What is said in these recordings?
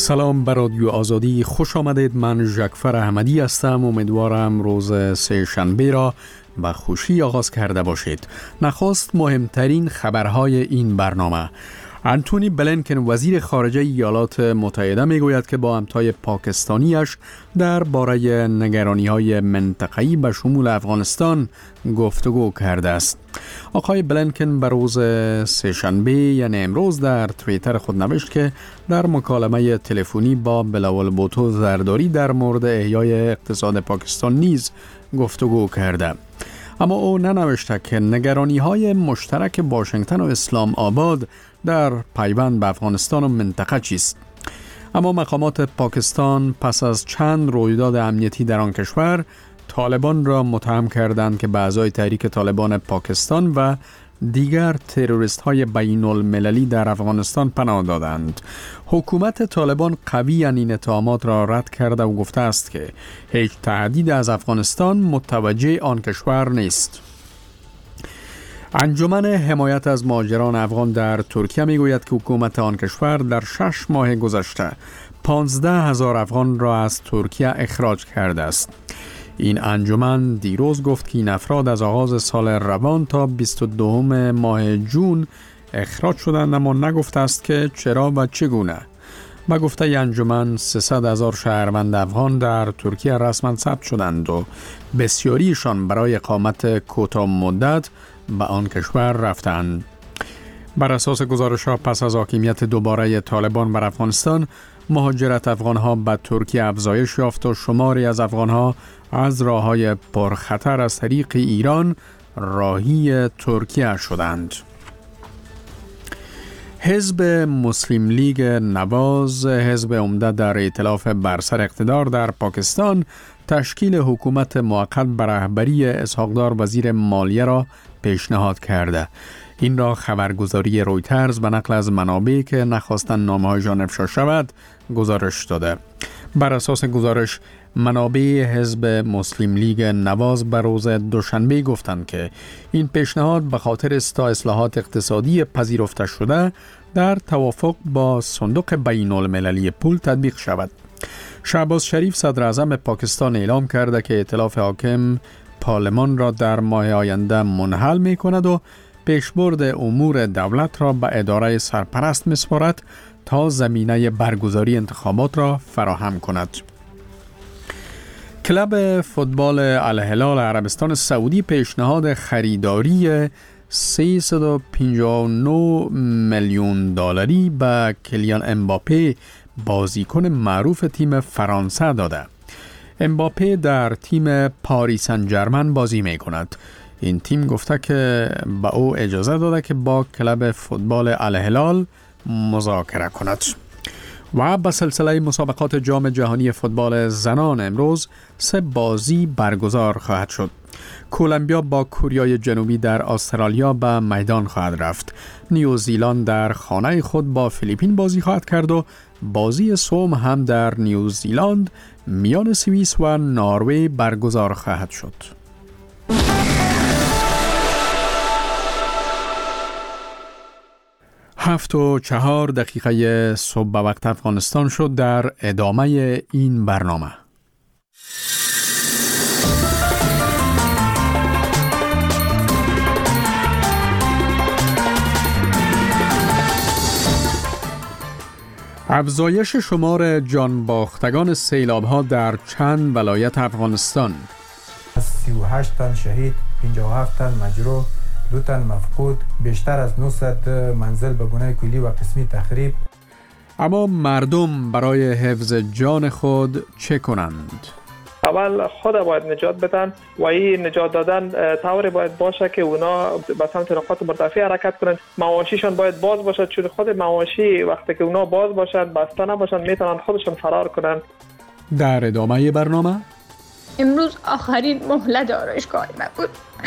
سلام بر رادیو آزادی، خوش آمدید. من ژکفر احمدی هستم. امیدوارم روز سه شنبه را به خوشی آغاز کرده باشید. نخست مهمترین خبرهای این برنامه. انتونی بلینکن وزیر خارجه ایالات متحده میگوید که با همتای پاکستانیش درباره نگرانی‌های منطقه‌ای به شمول افغانستان گفتگو کرده است. آقای بلینکن به روز سه‌شنبه یعنی امروز در توییتر خود نوشت که در مکالمه تلفنی با بلاول بوتو زرداری در مورد احیای اقتصاد پاکستان نیز گفتگو کرده. اما او ننوشته که نگرانی‌های مشترک واشنگتن و اسلام آباد در پیوند به افغانستان و منطقه چیست. اما مقامات پاکستان پس از چند رویداد امنیتی در آن کشور طالبان را متهم کردند که به اعضای تحریک طالبان پاکستان و دیگر تروریست‌های بین المللی در افغانستان پناه دادند. حکومت طالبان قویاً این اتهامات را رد کرده و گفته است که هیچ تهدید از افغانستان متوجه آن کشور نیست. انجمن حمایت از مهاجران افغان در ترکیه میگوید که حکومت آن کشور در 6 ماه گذشته 15,000 افغان را از ترکیه اخراج کرده است. این انجمن دیروز گفت که این افراد از آغاز سال روان تا 22 ماه جون اخراج شدند، اما نگفته است که چرا و چگونه. با گفته انجمن 300,000 شهروند افغان در ترکیه رسما ثبت شدند و بسیاریشان برای اقامت کوتاه مدت به آن کشور رفتند. بر اساس گزارش‌ها پس از حاکمیت دوباره طالبان بر افغانستان، مهاجرت افغان‌ها به ترکیه افزایش یافت و شماری از افغان‌ها از راه‌های پرخطر از طریق ایران راهی ترکیه شدند. حزب مسلم لیگ نواز، حزب عمده در ائتلاف بر سر اقتدار در پاکستان، تشکیل حکومت موقت بر رهبری اسحاق دار وزیر مالیه را پیشنهاد کرده. این را خبرگزاری رویترز به نقل از منابعی که نخواستند نامه‌هایشان افشا شود گزارش داده. بر اساس گزارش، منابع حزب مسلم لیگ نواز بر روز دوشنبه گفتند که این پیشنهاد به خاطر اصلاحات اقتصادی پذیرفته شده در توافق با صندوق بین المللی پول تطبیق شود. شهباز شریف صدر اعظم پاکستان اعلام کرده که ائتلاف حاکم پارلمان را در ماه آینده منحل می کند و پیشبرد امور دولت را به اداره سرپرست می‌سپارد تا زمینه برگزاری انتخابات را فراهم کند. کلب فوتبال الهلال عربستان سعودی پیشنهاد خریداری 359 میلیون دلاری به کلیان امباپه، بازیکن معروف تیم فرانسه داده. امباپه در تیم پاریس سن ژرمن بازی می کند. این تیم گفته که به او اجازه داده که با کلب فوتبال الهلال مذاکره کند. و به سلسله مسابقات جام جهانی فوتبال زنان امروز 3 بازی برگزار خواهد شد. کولومبیا با کوریای جنوبی در استرالیا به میدان خواهد رفت. نیوزیلند در خانه خود با فیلیپین بازی خواهد کرد و بازی سوم هم در نیوزیلند میان سوئیس و نروژ برگزار خواهد شد. 7:04 صبح به وقت افغانستان شد. در ادامه این برنامه افزایش شمار جانباختگان سیلاب‌ها در چند ولایت افغانستان. 38 تن شهید، 57 تن مجروح، 2 تن مفقود، بیشتر از 900 منزل به گونه کلی و قسمی تخریب. اما مردم برای حفظ جان خود چه کنند؟ اول خود باید نجات بدن و این نجات دادن طوری باید باشه که اونا به سمت نقاط مرتفع حرکت کنند. مواشیشان باید باز باشد، چون خود مواشی وقتی که اونا باز باشند، بسته نباشند، میتونن خودشون فرار کنند. در ادامه برنامه امروز آخرین مهلت آرایشگاه من بود.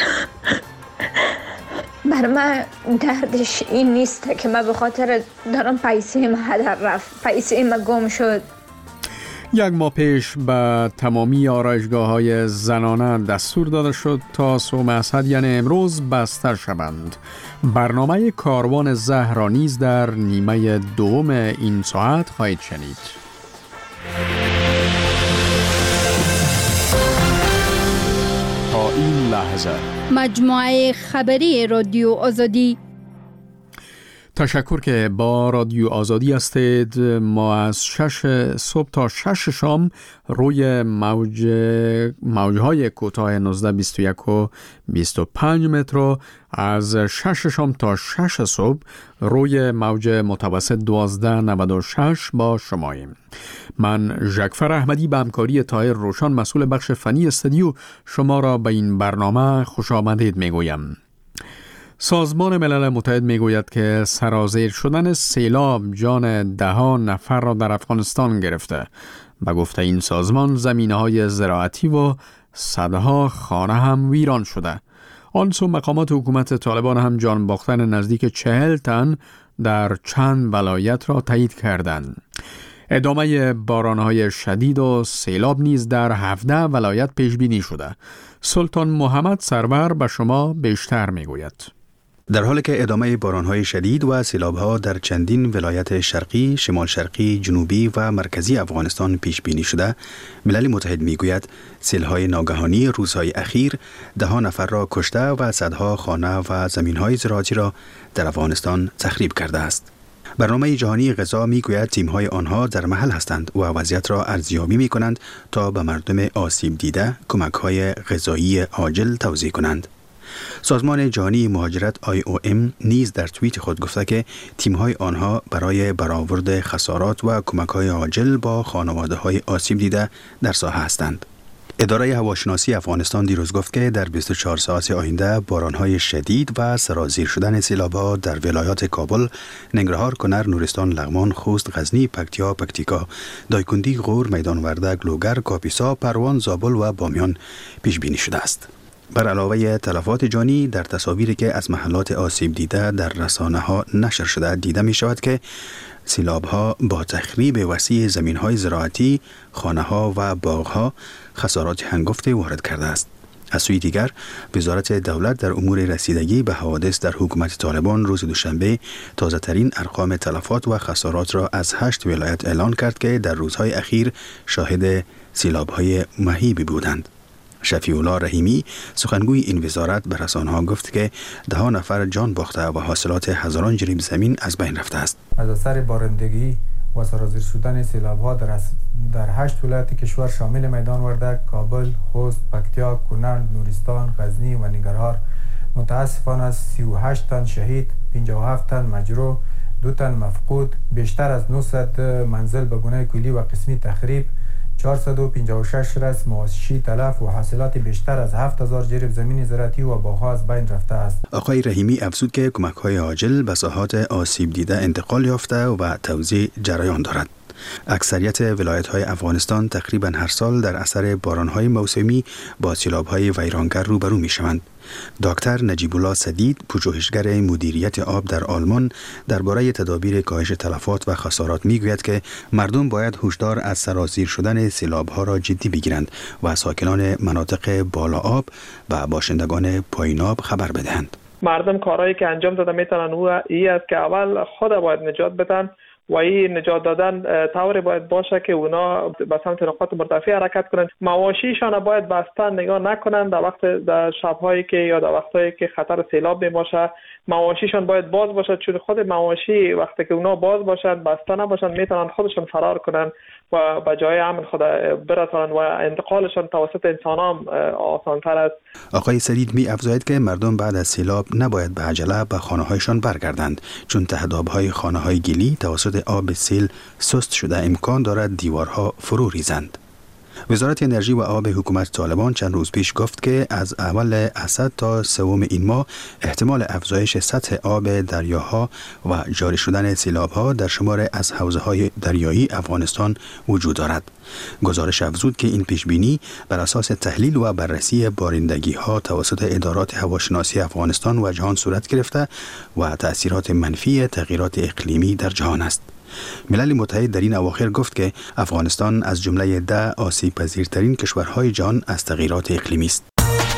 بر من دردش این نیست که من به خاطر دارم پیسه ما هدر رفت، پیسه ما گم شد. 1 ماه پیش به تمامی آرایشگاه‌های زنانه دستور داده شد تا صبح اسد یعنی امروز بسته شوند. برنامه کاروان زهر را نیز در نیمه دوم این ساعت خواهید شنید. لحظه. مجموعه خبری رادیو آزادی. تشکر که با رادیو آزادی هستید. ما از 6 صبح تا 6 شام روی موجهای کوتاه 1921 و 25 متر، از 6 شام تا 6 صبح روی موج متوسط 1296 با شماییم. من ژکفر احمدی به همکاری طاهر روشن مسئول بخش فنی استودیو شما را به این برنامه خوش آمدید میگویم. سازمان ملل متحد میگوید که سرازیر شدن سیلاب جان 10 نفر را در افغانستان گرفته. به گفته این سازمان زمینه‌های زراعتی و صدها خانه هم ویران شده. آن سو مقامات حکومت طالبان هم جان باختن نزدیک 40 تن در چند ولایت را تایید کردند. ادامه باران‌های شدید و سیلاب نیز در 17 ولایت پیش بینی شده. سلطان محمد سرور به شما بیشتر میگوید. در حالی که ادامه باران‌های شدید و سیلاب‌ها در چندین ولایت شرقی، شمال شرقی، جنوبی و مرکزی افغانستان پیش بینی شده، ملل متحد میگوید سیل‌های ناگهانی روزهای اخیر 10 نفر را کشته و صدها خانه و زمین‌های زراعتی را در افغانستان تخریب کرده است. برنامه جهانی غذا میگوید تیم‌های آنها در محل هستند و وضعیت را ارزیابی می‌کنند تا به مردم آسیب دیده کمک‌های غذایی عاجل توزیع کنند. سازمان جهانی مهاجرت IOM نیز در توییت خود گفته که تیم‌های آنها برای برآورد خسارات و کمک‌های عاجل با خانواده‌های آسیب دیده در ساحه هستند. اداره هواشناسی افغانستان دیروز گفت که در 24 ساعت آینده باران‌های شدید و سرازیر شدن سیلاب‌ها در ولایات کابل، ننگرهار، کنر، نورستان، لغمان، خوست، غزنی، پکتیا، پکتیکا، دایکنډي، غور، میدان وردک، لوگر، کاپیسا، پروان، زابل و بامیان پیش بینی شده است. بر علاوه تلفات جانی، در تصاویری که از محلات آسیب دیده در رسانه‌ها نشر شده دیده می شود که سیلاب‌ها با تخریب وسیع زمین‌های زراعتی، خانه‌ها و باغ‌ها خسارات هنگفتی وارد کرده است. از سوی دیگر، وزارت دولت در امور رسیدگی به حوادث در حکومت طالبان روز دوشنبه تازه‌ترین ارقام تلفات و خسارات را از 8 ولایت اعلان کرد که در روزهای اخیر شاهد سیلاب‌های مهیبی بودند. شفیع الله رحیمی سخنگوی این وزارت به رسانه‌ها گفت که 10 نفر جان باخته و حاصلات هزاران جریب زمین از بین رفته است. از اثر بارندگی و سرازیر شدن سیلاب‌ها در 8 ولایت کشور شامل میدان وردک، کابل، خوست، پکتیا، کنر، نورستان، غزنی و ننگرهار متاسفانه 38 تن شهید، 57 تن مجروح، 2 تن مفقود، بیشتر از 900 منزل به گونه کلی و قسمی تخریب، 456 رس مواشی تلف و حاصلات بیشتر از 7000 جریب زمین زراعتی و باغ‌ها از بین رفته است. آقای رحیمی افزود که کمک‌های عاجل به ساحات آسیب دیده انتقال یافته و توزیع جریان دارد. اکثریت ولایت‌های افغانستان تقریباً هر سال در اثر باران‌های موسمی با سیلاب‌های ویرانگر روبرو می‌شوند. دکتر نجیب الله سدید، پژوهشگر مدیریت آب در آلمان، درباره تدابیر کاهش تلفات و خسارات میگوید که مردم باید هشدار از سرازیر شدن سیلاب‌ها را جدی بگیرند و ساکنان مناطق بالا آب و باشندگان پایین آب خبر بدهند. مردم کارهایی که انجام داده میتونن این است که اول خود باید نجات بدن و این نجات دادن طوری باید باشه که اونا به سمت نقاط مرتفع حرکت کنند. مواشیشان باید بسته نگاه نکنند در شب‌هایی که یا در وقتایی که خطر سیلاب میباشه. مواشیشان باید باز باشد، چون خود مواشی وقتی که اونا باز باشند بسته نباشند میتونن خودشون فرار کنند و به جای امن خود برسانند و انتقالشان توسط انسان هم آسان‌تر است. آقای سدید می افزاید که مردم بعد از سیلاب نباید به عجله به خانه‌هایشان برگردند، چون تهداب‌های خانه‌های گلی توسط آب سیل سست شده امکان دارد دیوارها فرو ریزند. وزارت انرژی و آب حکومت طالبان چند روز پیش گفت که از اول اسد تا سوم این ماه احتمال افزایش سطح آب دریاها و جاری شدن سیلاب‌ها در شمار از حوزه‌های دریایی افغانستان وجود دارد. گزارش افزود که این پیشبینی بر اساس تحلیل و بررسی بارندگی‌ها توسط ادارات هواشناسی افغانستان و جهان صورت گرفته و تأثیرات منفی تغییرات اقلیمی در جهان است. ملل متحد در این اواخر گفت که افغانستان از جمله 10 آسیب پذیرترین کشورهای جهان از تغییرات اقلیمی است.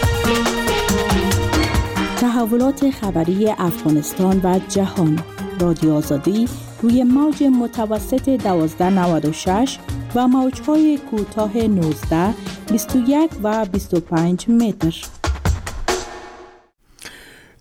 تحولات خبری افغانستان و جهان، رادیو آزادی روی موج متوسط 1296 و موج‌های کوتاه 19، 21 و 25 متر.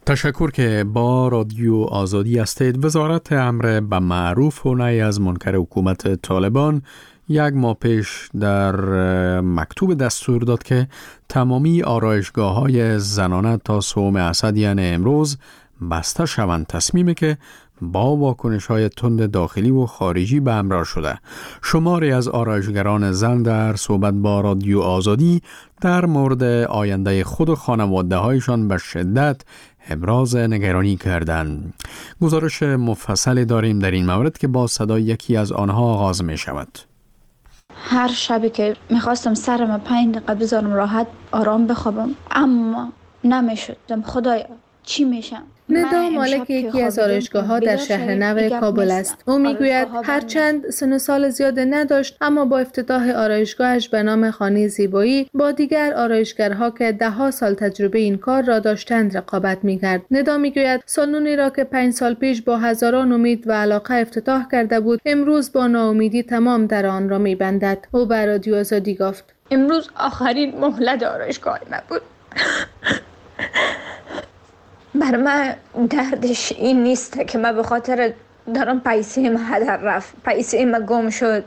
تشکر که با رادیو آزادی هستید. وزارت امر به معروف و نهی از منکر حکومت طالبان 1 ماه پیش در مکتوب دستور داد که تمامی آرایشگاه‌های زنانه تا صوم اسد یعنی امروز بسته شوند. تصمیمی که با واکنش‌های تند داخلی و خارجی به همراه شده. شماری از آرایشگران زن در صحبت با رادیو آزادی در مورد آینده خود و خانواده‌هایشان به شدت ابراز نگرانی کردند. گزارش مفصل داریم در این مورد که با صدای یکی از آنها آغاز می شود. هر شبی که میخواستم سرم 5 دقیقه بذارم راحت آرام بخوابم، اما نمیشد. خدایا چی میشم؟ ندا مالک یکی از آرایشگاه‌ها در شهر نو کابل است. او میگوید هرچند سن سال زیاد نداشت، اما با افتتاح آرایشگاهش به نام خانه زیبایی با دیگر آرایشگرها که 10 سال تجربه این کار را داشتند رقابت می‌کرد. ندا میگوید سالنی را که 5 سال پیش با هزاران امید و علاقه افتتاح کرده بود، امروز با ناامیدی تمام در آن را می‌بندد. او به رادیو آزادی گفت: امروز آخرین مهلت آرایشگاه ما بود. بر من دردش این نیست که من به خاطر دارم پیسه ما هدر رفت، پیسه ما گم شد،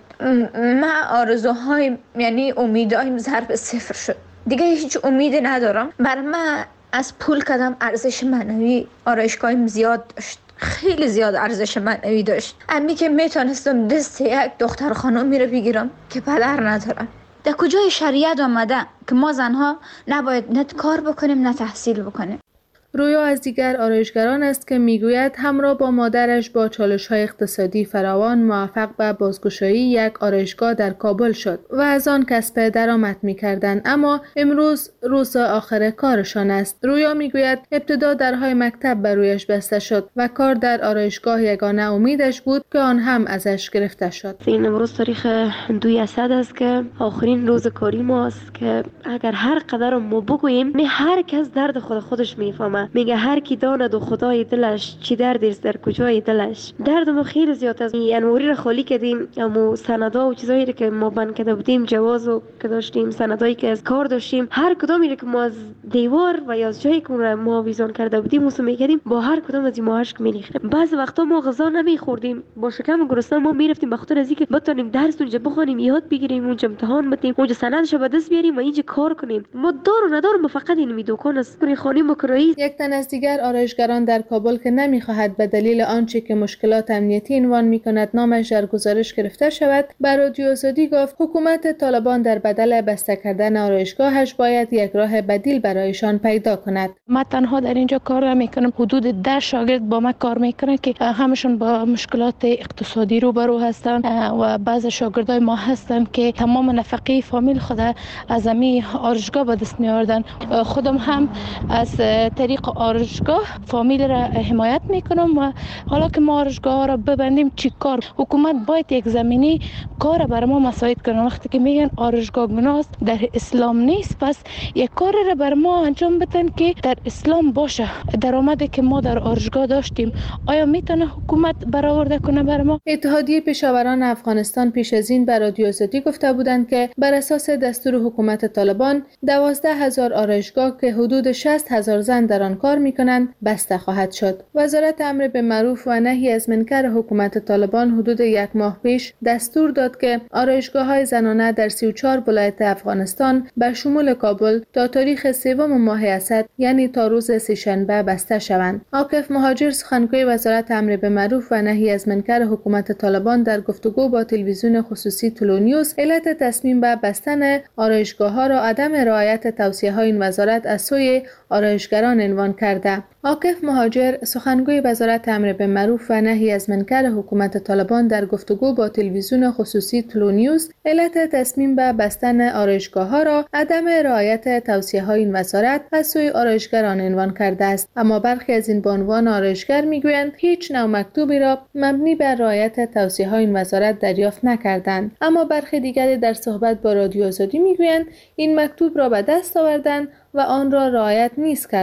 من آرزوهای یعنی امیدهایم ضرب 0 شد، دیگه هیچ امیدی ندارم. بر من از پول کدام ارزش معنوی آرایشگاهیم زیاد داشت، خیلی زیاد ارزش معنوی داشت. امی که میتونستم دست یک دختر خانم رو بگیرم که پدر ندارم. در کجای شریعت آمده که ما زنها نباید نه کار بکنیم نه تحصیل بکنیم؟ رویا از دیگر آرایشگران است که میگوید همراه با مادرش با چالش‌های اقتصادی فراوان موفق به بازگشایی یک آرایشگاه در کابل شد و از آن کسب درآمد می‌کردند، اما امروز روز آخر کارشان است. رویا میگوید ابتدا درهای مکتب بر رویش بسته شد و کار در آرایشگاه یگانه امیدش بود که آن هم ازش گرفته شد. این امروز تاریخ 2 اسد است که آخرین روز کاری ماست که اگر هر قدر ما بگوییم هر کس درد خودش میفهمه. میگه هر کی داند و خدای دلش چی دردی است در کجای دلش. درد ما خیلی زیاد است. انوری را خالی کردیم، اما سندا و چیزایی که ما بند کرده بودیم، جوازو که داشتیم، سندایی که از کار داشتیم، هر کدامی که ما از دیوار و یا از جایی که ما ویزان کرده بودیم موسو میکردیم، با هر کدام از ما اشک میریختیم. بعضی وقتا ما غذا نمیخوردیم، با شکم گرسنه ما میرفتیم به خاطر از اینکه بتونیم درس اونجا بخونیم، یاد بگیریم، اونجا امتحان بدیم، اونجا سندش به دست بیاریم و اینجا کار کنیم. ما دار و ندار فقط این دکان است خانه مکرایی. یک تن از دیگر آرایشگران در کابل که نمیخواهد به دلیل آنچه که مشکلات امنیتی عنوان میکند نامش در گزارش گرفته شود، بر رادیو آزادی گفت حکومت طالبان در بدل بسته کردن آرایشگاهش باید یک راه بدیل برایشان پیدا کند. من تنها در اینجا کار نمیکنم، حدود 10 شاگرد با من کار میکنن که همشون با مشکلات اقتصادی روبرو هستن و بعض شاگردای ما هستن که تمام نفقه فامیل خود از امی آرایشگاه به دست میآوردن. خودم هم از طریق آرایشگاه فامیل را حمایت میکنم و حالا که ما آرایشگاه را ببندیم چی کار؟ حکومت باید یک زمینی کار برای ما مساعد کنه. وقتی که میگن آرایشگاه گناه است، در اسلام نیست، پس یک کار را برای ما انجام بدن که در اسلام باشه. درآمدی که ما در آرایشگاه داشتیم آیا میتونه حکومت برآورده کنه برای ما؟ اتحادیه پیشاوران افغانستان پیش از این به رادیو آزادی گفته بودند که بر اساس دستور حکومت طالبان 12,000 آرایشگاه که حدود 60,000 زن در آن کار میکنند بسته خواهد شد. وزارت امر به معروف و نهی از منکر حکومت طالبان حدود 1 ماه پیش دستور داد که آرایشگاه‌های زنانه در 34 ولایت افغانستان به شمول کابل تا تاریخ 3 ماه اسد یعنی تا روز سه‌شنبه بسته شوند. عاکف مهاجر سخنگوی وزارت امر به معروف و نهی از منکر حکومت طالبان در گفتگو با تلویزیون خصوصی طلوع نیوز علت تصمیم به بستن آرایشگاه‌ها را عدم رعایت توصیه‌های این وزارت از سوی آرایشگران عنوان کرده. عاکف مهاجر سخنگوی وزارت امر به معروف و نهی از منکر حکومت طالبان در گفتگو با تلویزیون خصوصی طلوع نیوز علت تصمیم به بستن آرایشگاه‌ها را عدم رعایت توصیه‌های این وزارت از سوی آرایشگران عنوان کرده است. اما برخی از این بانوان آرایشگر میگویند هیچ نوع مکتوبی را مبنی بر رعایت توصیه‌های این وزارت دریافت نکردند. اما برخی دیگری در صحبت با رادیو آزادی میگویند این مکتوب را به دست آوردند و آن را رعایت نیست کردند،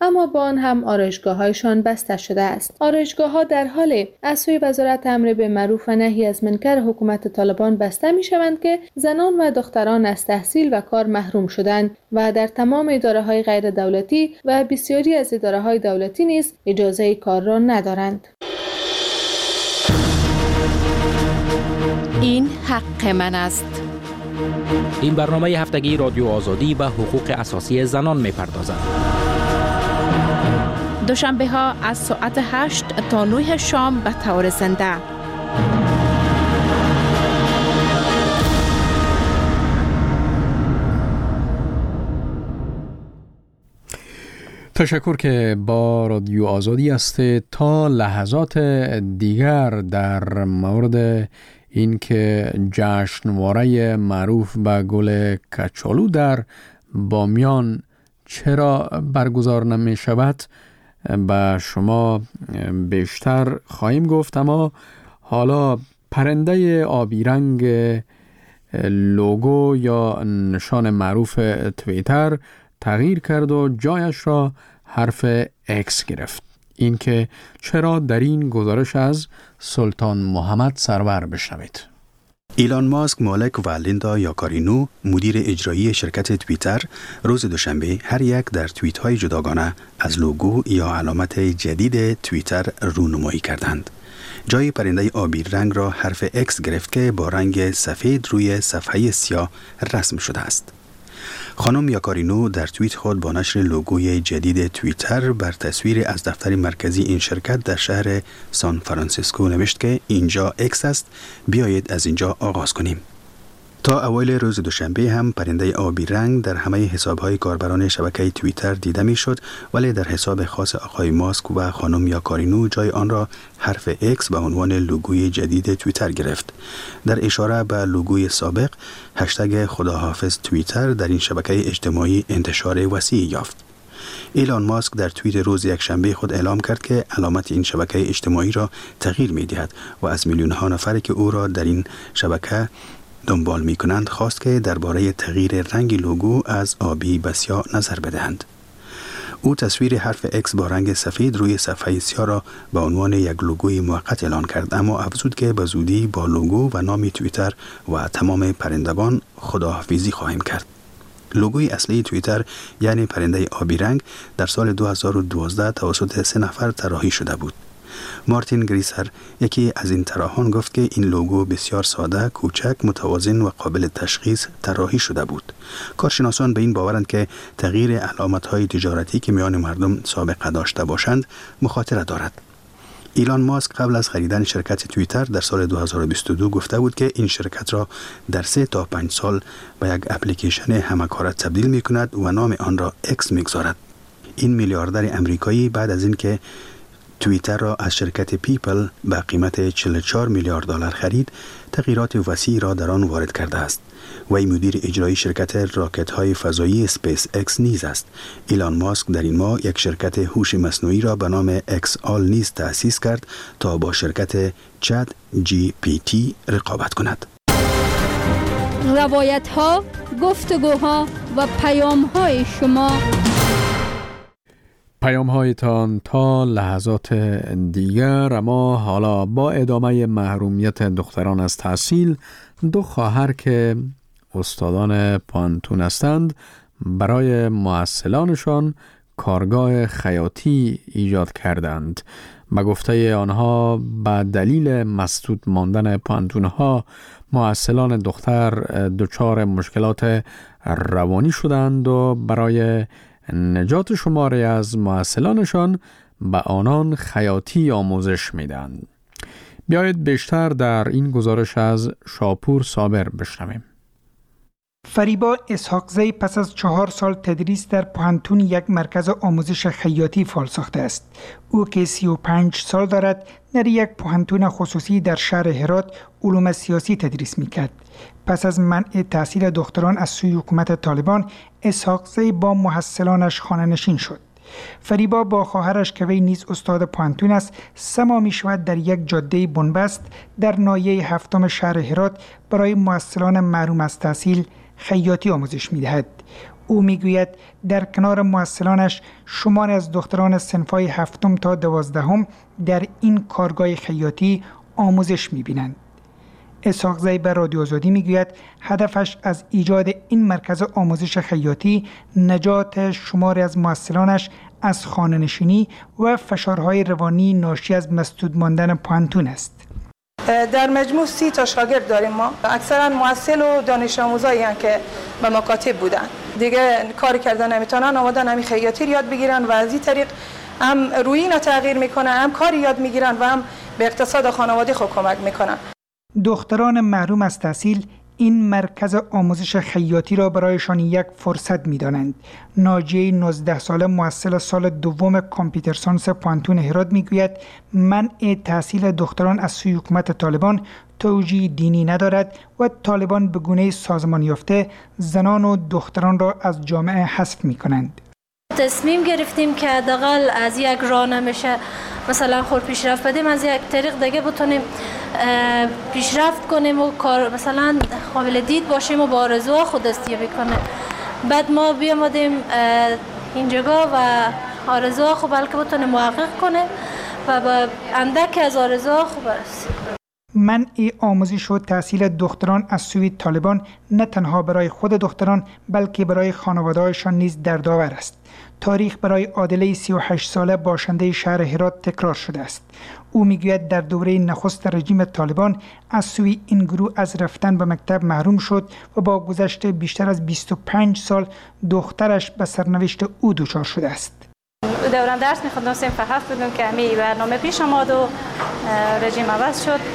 اما با آن هم آرایشگاه‌هایشان بسته شده است. آرایشگاه‌ها در حال از سوی وزارت امر بالمعروف و نهی از منکر حکومت طالبان بسته می‌شوند که زنان و دختران از تحصیل و کار محروم شدند و در تمام اداره‌های غیر دولتی و بسیاری از اداره‌های دولتی نیز اجازه کار را ندارند. این حق من است. این برنامه هفتگی رادیو آزادی و حقوق اساسی زنان می‌پردازد. دوشنبه ها از ساعت 8 تا 9 شام به طور زنده. تشکر که با رادیو آزادی هستید. تا لحظات دیگر در مورد این که جشنواره معروف به گل کچالو در بامیان چرا برگزار نمی شود به شما بیشتر خواهیم گفت، اما حالا پرنده آبی رنگ لوگو یا نشان معروف توییتر تغییر کرد و جایش را حرف X گرفت. این که چرا در این گزارش از سلطان محمد سرور بشنوید. ایلان ماسک مالک و لیندا یاکارینو مدیر اجرایی شرکت توییتر روز دوشنبه هر یک در توییت های جداگانه از لوگو یا علامت جدید توییتر رونمایی کردند. جای پرنده آبی رنگ را حرف X گرفت که با رنگ سفید روی صفحه سیاه رسم شده است. خانم یاکارینو در توییت خود با نشر لوگوی جدید توییتر بر تصویر از دفتر مرکزی این شرکت در شهر سان فرانسیسکو نوشت که اینجا X است، بیایید از اینجا آغاز کنیم. تا اوایل روز دوشنبه هم پرنده آبی رنگ در همه حساب‌های کاربران شبکه توییتر دیده می‌شد، ولی در حساب خاص آقای ماسک و خانم یاکارینو جای آن را حرف X به عنوان لوگوی جدید توییتر گرفت. در اشاره به لوگوی سابق، هشتگ خداحافظ توییتر در این شبکه اجتماعی انتشار وسیعی یافت. ایلان ماسک در توییت روز یکشنبه خود اعلام کرد که علامت این شبکه اجتماعی را تغییر می‌دهد و از میلیون‌ها نفری که او را در این شبکه دنبال می کنند خواست که درباره تغییر رنگ لوگو از آبی به سیاه نظر بدهند. او تصویر حرف X با رنگ سفید روی صفحه سیاه را به عنوان یک لوگوی موقت اعلان کرد، اما افزود که به زودی با لوگو و نام توییتر و تمام پرندگان خداحافظی خواهیم کرد. لوگوی اصلی توییتر یعنی پرنده آبی رنگ در سال 2012 توسط 3 نفر طراحی شده بود. مارتین گریسر یکی از این طراحان گفت که این لوگو بسیار ساده، کوچک، متوازن و قابل تشخیص طراحی شده بود. کارشناسان به این باورند که تغییر علامت‌های تجارتی که میان مردم سابقه داشته باشند مخاطره دارد. ایلان ماسک قبل از خریدن شرکت توییتر در سال 2022 گفته بود که این شرکت را در 3 تا 5 سال به یک اپلیکیشن همکاره تبدیل می‌کند و نام آن را X می‌گذارد. این میلیاردر امریکایی بعد از اینکه توییتر را از شرکت پیپل به قیمت 44 میلیارد دلار خرید، تغییرات وسیعی را در آن وارد کرده است. وی مدیر اجرایی شرکت راکت‌های فضایی اسپیس اکس نیز است. ایلان ماسک در این ماه یک شرکت هوش مصنوعی را به نام اکس آل نیز تأسیس کرد تا با شرکت چت جی پی تی رقابت کند. روایت‌ها، گفتگوها و پیام‌های شما، پیام‌هایتان تا لحظات دیگر. اما حالا با ادامه محرومیت دختران از تحصیل، 2 خواهر که استادان پانتون هستند برای معسلانشان کارگاه خیاطی ایجاد کردند. به گفته آنها به دلیل مسدود ماندن پانتونها معسلان دختر دچار مشکلات روانی شدند و برای نجات شماری از معسلانشان به آنان خیاطی آموزش میدن. بیایید بیشتر در این گزارش از شاپور صابر بشنویم. فریبا اسحاقزی پس از 4 سال تدریس در پانتون یک مرکز آموزش خیاطی فعال ساخته است. او که 35 سال دارد در یک پانتون خصوصی در شهر هرات علوم سیاسی تدریس میکرد. پس از منع تحصیل دختران از سوی حکومت طالبان، اسحاقزی با محصلانش خانه نشین شد. فریبا با خواهرش که وی نیز استاد پانتون است، 3 ماه می شود در یک جاده بنبست در ناحیه 7 شهر هرات برای محصلان محروم از تحصیل خیاطی آموزش می دهد. او میگوید در کنار محصلانش شماری از دختران صنف‌های 7 تا 12 در این کارگاه خیاطی آموزش می‌بینند. اسحاق زی به رادیو آزادی میگوید هدفش از ایجاد این مرکز آموزش خیاطی نجات شماری از محصلانش از خانه‌نشینی و فشارهای روانی ناشی از مسدود ماندن پانتون است. در مجموع 30 تا شاگرد داریم ما. اکثرا محصل و دانش آموزایی هستند که به مکاتب بودن. دیگه کار کردن نمیتونن، آمدن همین خیاطی یاد بگیرن و از این طریق هم روینا تغییر میکنه، هم کار یاد میگیرن و هم به اقتصاد خانواده خود کمک میکنن. دختران محروم از تحصیل این مرکز آموزش خیاطی را برایشان یک فرصت می‌دانند. ناجیه 19 ساله محصل سال دوم کامپیوتر ساینس پانتون هرات میگوید منع تحصیل دختران از سوی حکومت طالبان توجیه دینی ندارد و طالبان به گونه سازمان یافته زنان و دختران را از جامعه حذف می‌کنند. تصمیم گرفتیم که حداقل از یک راه نمیشه مثلا خود پیشرفت بدیم، از یک طریق دیگه بتونیم پیشرفت کنیم و کار مثلا قابل دید باشیم و با آرزوها خود دستیابی کنیم. بعد ما بیامدیم اینجا و آرزوها خود بلکه بتونیم محقق کنیم و با اندک از آرزوها خوب برسیم. منع آموزش و تحصیل دختران از سوی طالبان نه تنها برای خود دختران بلکه برای خانواده‌هایشان نیز دردآور است. تاریخ برای عادله 38 ساله باشنده شهر هرات تکرار شده است. او میگوید در دوره نخست رژیم طالبان از سوی این گروه از رفتن به مکتب محروم شد و با گذشت بیشتر از 25 سال دخترش به سرنوشت او دچار شده است. دوران درس می‌خوندم صنف 7 بودم که همین برنامه پیش آمد و رژیم عوض شد.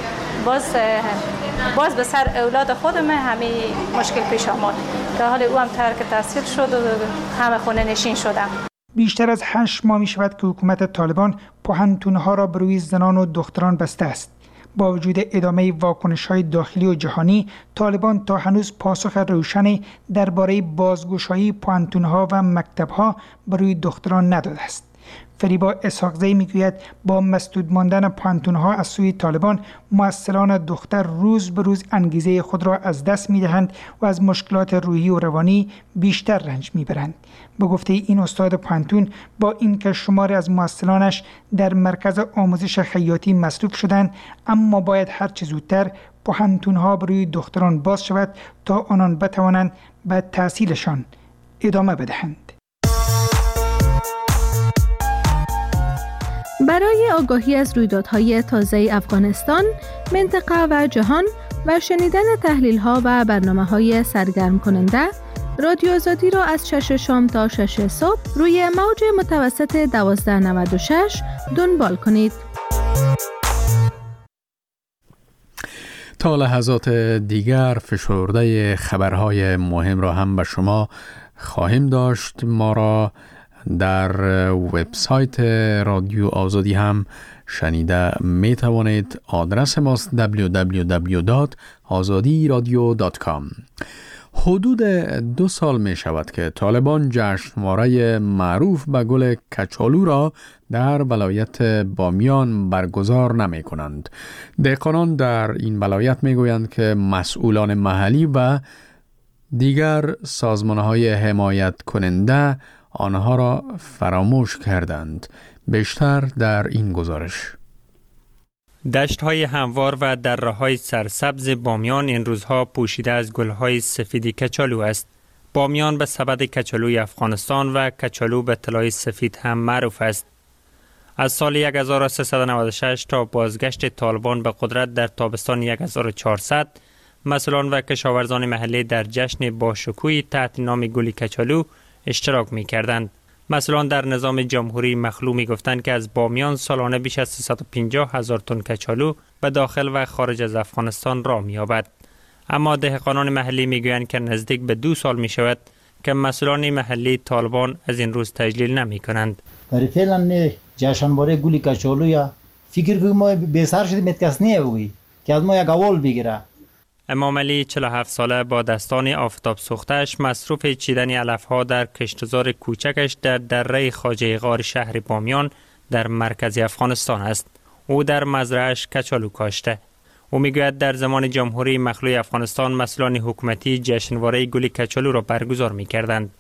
باز به سر اولاد خودم همین مشکل پیش آمد. در حال او هم ترک تحصیل شد و همه خونه نشین شدم. بیشتر از 8 ماه می شود که حکومت طالبان پوهنتون‌ها را بر روی زنان و دختران بسته است. با وجود ادامه واکنش‌های داخلی و جهانی، طالبان تا هنوز پاسخ روشنی درباره بازگشایی پوهنتون‌ها و مکتب‌ها بر روی دختران نداده است. فریبا اسحاق زی میگوید با مسدود ماندن پانتون‌ها از سوی طالبان محصلان دختر روز به روز انگیزه خود را از دست می‌دهند و از مشکلات روحی و روانی بیشتر رنج می‌برند. به گفته این استاد پانتون با اینکه شماری از محصلانش در مرکز آموزش خیاطی مصروف شدند، اما باید هر چه زودتر پانتون‌ها بروی دختران باز شود تا آنان بتوانند به تحصیلشان ادامه بدهند. برای آگاهی از رویدادهای تازه افغانستان، منطقه و جهان و شنیدن تحلیل‌ها و برنامه‌های سرگرم کننده، رادیو آزادی را از 6 شام تا 6 صبح روی موج متوسط 1296 دنبال کنید. تا لحظات دیگر فشرده خبرهای مهم را هم به شما خواهیم داشت. ما را در وبسایت رادیو آزادی هم شنیده می توانید. آدرس ماست www.azadiradio.com. حدود 2 سال می شود که طالبان جشنواره معروف به گل کچالو را در ولایت بامیان برگزار نمی کنند. دهقانان در این ولایت می گویند که مسئولان محلی و دیگر سازمانهای حمایت کننده آنها را فراموش کردند. بیشتر در این گزارش. دشت‌های هموار و دره‌های سرسبز بامیان این روزها پوشیده از گل‌های سفید کچالو است. بامیان به سبد کچالوی افغانستان و کچالو به طلای سفید هم معروف است. از سال 1396 تا بازگشت طالبان به قدرت در تابستان 1400 مسئولان و کشاورزان محلی در جشن باشکوهی تحت نام گل کچالو اشتراک می کردند. مسئولان در نظام جمهوری مخلو می گفتند که از بامیان سالانه بیش از 350,000 تن کچالو به داخل و خارج از افغانستان را می یابد. اما دهقانان محلی می گویند که نزدیک به 2 سال می شود که مسئولان محلی طالبان از این روز تجلیل نمی کنند. برای فعلا نه جشنواره گل کچالو یا فکر کنم ما به سر شدیم کس نیوی که از ما یک اول بگیره. امام علی 47 ساله با دستان آفتاب سوختش مصروف چیدن علفها در کشتزار کوچکش در دره خواجه غار شهر بامیان در مرکز افغانستان است. او در مزرعه‌اش کچالو کاشته. او میگوید در زمان جمهوری مخلوع افغانستان مسئولان حکومتی جشنواره گل کچالو را برگزار میکردند.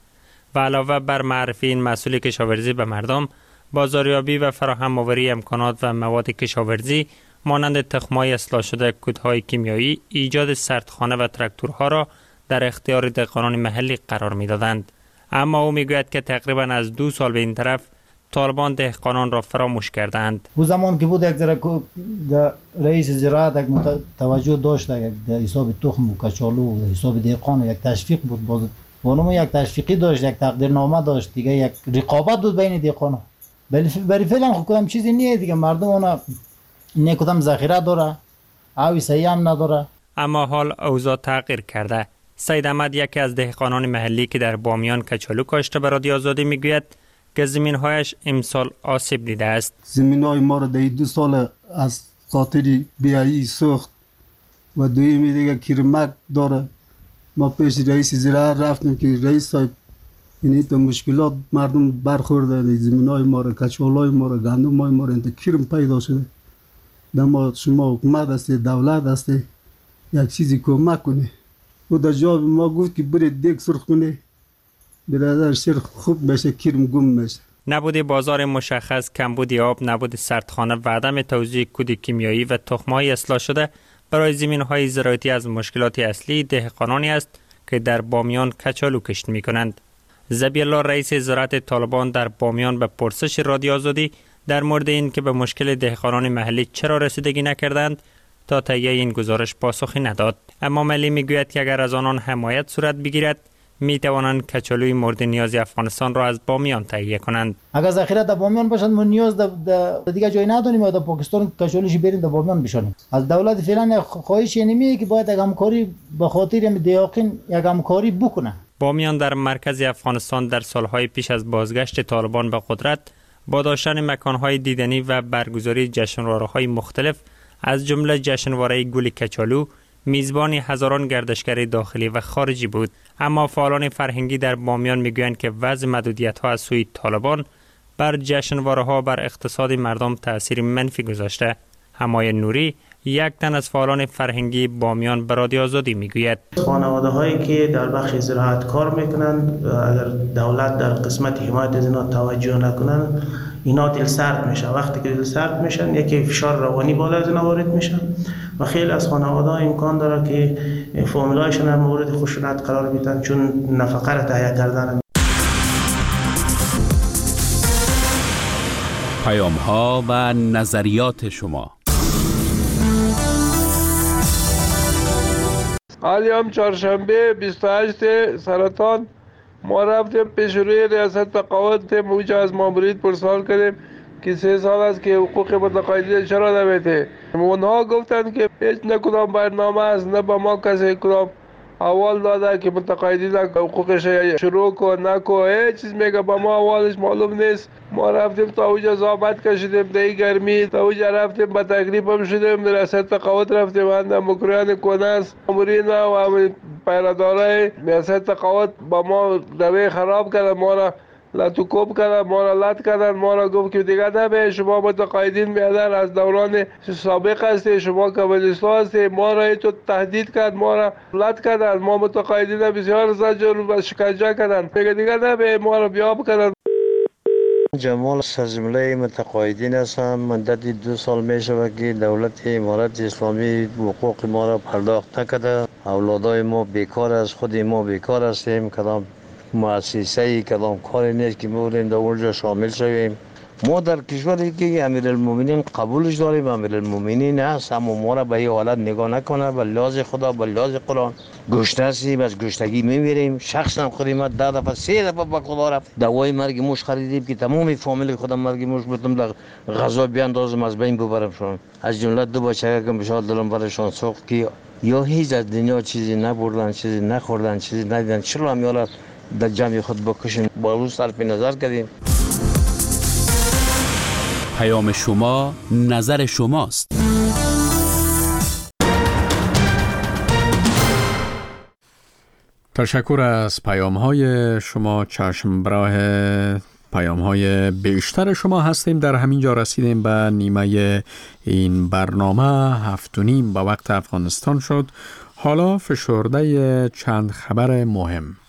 و علاوه بر معرفی این مسئول کشاورزی به مردم، بازاریابی و فراهم آوری امکانات و مواد کشاورزی مانند تخم‌های اصلاح شده، کودهای کیمیایی، ایجاد سردخانه و تراکتورها را در اختیار دهقانان محلی قرار می‌دادند. اما او میگوید که تقریبا از 2 سال به این طرف طالبان دهقانان را فراموش کردند. او زمان که بود یک ذره رئیس زراعت یک توجه داشت، یک حساب تخم و کچالو و حساب دهقان یک تشویق بود، بانم یک تشویقی داشت، یک تقدیرنامه داشت، دیگه یک رقابت بود بین دهقانا. ولی فعلا خب کدام چیزی نیه دیگه، مردم اونا نه کدام ذخیره داره، آبی صحیح هم نداره. اما حال اوضاع تغییر کرده. سید احمد یکی از دهقانان محلی که در بامیان کچالو کاشته به رادیو آزادی میگوید که زمین‌هایش امسال آسیب دیده است. زمین‌های ما را در 2 سال از خاطر بیایی سوخت و دویمی دیگه کیرمک داره. ما پیش رئیس زراعت رفتیم که رئیس صاحب این تو مشکلات مردم برخورده، زمین‌های ما را، کچالوهای ما را، گندم‌های ما را انت کیرم پیدا شده. دما شما حکومت است، دولت است، یک چیزی کمک کنه. و در جواب ما گفت که برید دیگ سرخ کنه، برادر سرخ خوب بشه، کیرم گم میشه. نبود بازار مشخص، کمبود آب، نبود سردخانه و عدم توزیع کود کیمیایی و تخم‌های اصلاح شده برای زمین‌های زراعتی از مشکلات اصلی دهقانانی است که در بامیان کچالو کشت می‌کنند. ذبیح الله رئیس زراعت طالبان در بامیان به پرسش رادیو آزادی در مورد این که به مشکل دهقانان محلی چرا رسیدگی نکردند تا تهیه این گزارش پاسخی نداد. اما ملی میگوید که اگر از آنان حمایت صورت بگیرد می توانند کچالوی مورد نیاز افغانستان را از بامیان تهیه کنند. اگر ذخیره در بامیان باشد ما نیاز در دیگه جای نداریم و در پاکستان کچالوش بریم در بامیان بشانیم. از دولت فعلا خواهش اینه که باید یک همکاری به خاطر دیاقین یک همکاری بکنه. بامیان در مرکز افغانستان در سالهای پیش از بازگشت طالبان به قدرت با داشتن مکانهای دیدنی و برگزاری جشنواره‌های مختلف از جمله جشنواره گل کچالو میزبان هزاران گردشگر داخلی و خارجی بود. اما فعالان فرهنگی در بامیان میگویند که وضع محدودیت‌ها از سوی طالبان بر جشنواره‌ها بر اقتصاد مردم تأثیر منفی گذاشته. حمای نوری یک تن از فعالان فرهنگی بامیان به رادیو آزادی میگوید خانواده‌هایی که در بخش زراعت کار میکنند اگر دولت در قسمت حمایت از اینا توجه نکنن اینا دل سرد میشه. وقتی که دل سرد میشن یکی فشار روانی بالا از اینا وارد میشن و خیلی از خانواده‌ها امکان داره که فامیلایشون هم مورد خشونت قرار میدن چون نفقه را تهیه کردن. پیام‌ها و نظریات شما. حالی هم چهارشنبه 28 سرطان ما رفتیم پیش روی ریاست تقاعد موجه از مامورین پرسان کردیم که 3 سال است که حقوق متقاعدین چرا نمیده. اونها گفتند که هیچ نکدام برنامه است، نه با ما کسی کدام اول داده که متقاعدین حقوقش شروع کن نکو، هیچ چیز میگه با ما اولش معلوم نیست. ما رفتیم تا اوجا زحمت کشیدیم در گرمی، تا اوجا رفتیم با تکلیف هم شدیم، در ریاست تقاعد رفتیم اندم مکریان کناس مامورین و پیرادارای ریاست تقاعد با ما روی خراب کردن، ما را لطوکوب کردن، ما را لط کردن، ما را گفت که دیگه نبه شما متقاعدین میادن از دوران سابق هستی، شما کمونیستا هستی، ما را تو تهدید کرد، ما را لط کردن، ما متقاعدین بسیار زجر و شکنجه کردن، میگه دیگه نبه ما را بیاب کردن. جمال سرجمله متقاعدین هستم. مدت 2 سال می شود که دولت امارت اسلامی حقوق ما را پرداخت نکرده. اولادای ما بیکار است، خود ما بیکار هستیم، کدام مؤسسه‌ای کدام کاری نیست که می‌بودیم در اونجا شامل شویم. ما در کشوری که امیرالمومنین قبولش داریم، امیرالمومنین هست، اما ما را به این حالت نگاه نکنه. به لحاظ خدا، به لحاظ قرآن گشنه هستیم، از گشنگی میمیریم. شخصا خودی ما 10 دفعه 3 دفعه به خدا رفت دوای مرگ موش خریدیم که تمام فامیل خودم مرگ موش بودم در غذا بیاندازم از بین ببرمشون. از جمله 2 بچه که بشار دلم برشان سوخت که یا هیچ از دنیا چیزی نبردن، چیزی نخوردن، چیزی ندیدن، چرا هم یالا در جمع خود بکشیم. با روز صرف نظر کردیم. پیام شما، نظر شماست. تشکر از پیام‌های شما. چشم براه پیام‌های بیشتر شما هستیم. در همین جا رسیدیم به نیمه این برنامه. 7:30 به وقت افغانستان شد. حالا فشرده چند خبر مهم.